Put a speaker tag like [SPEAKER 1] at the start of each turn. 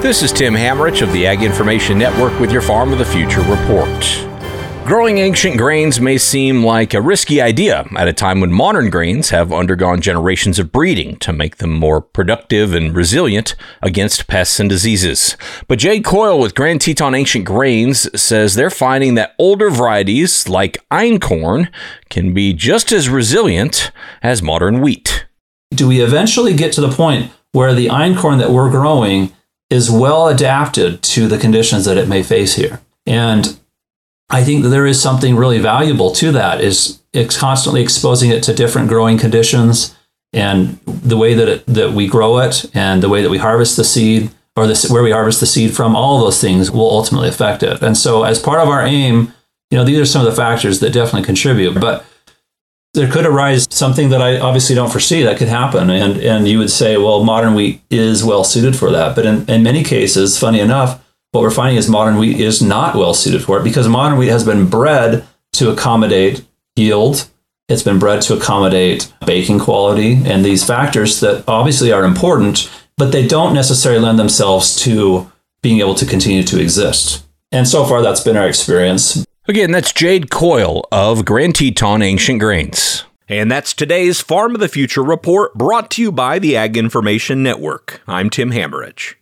[SPEAKER 1] This is Tim Hammerich of the Ag Information Network with your Farm of the Future report. Growing ancient grains may seem like a risky idea at a time when modern grains have undergone generations of breeding to make them more productive and resilient against pests and diseases. But Jade Coyle with Grand Teton Ancient Grains says they're finding that older varieties like einkorn can be just as resilient as modern wheat.
[SPEAKER 2] Do we eventually get to the point where the einkorn that we're growing is well adapted to the conditions that it may face here? And I think that there is something really valuable to that, is it's constantly exposing it to different growing conditions and the way that we grow it and the way that we harvest the seed, or where we harvest the seed from. All of those things will ultimately affect it. And so as part of our aim, these are some of the factors that definitely contribute. But there could arise something that I obviously don't foresee that could happen. And you would say, well, modern wheat is well suited for that. But in many cases, funny enough, what we're finding is modern wheat is not well suited for it, because modern wheat has been bred to accommodate yield. It's been bred to accommodate baking quality and these factors that obviously are important, but they don't necessarily lend themselves to being able to continue to exist. And so far, that's been our experience.
[SPEAKER 1] Again, that's Jade Coyle of Grand Teton Ancient Grains. And that's today's Farm of the Future report, brought to you by the Ag Information Network. I'm Tim Hammerich.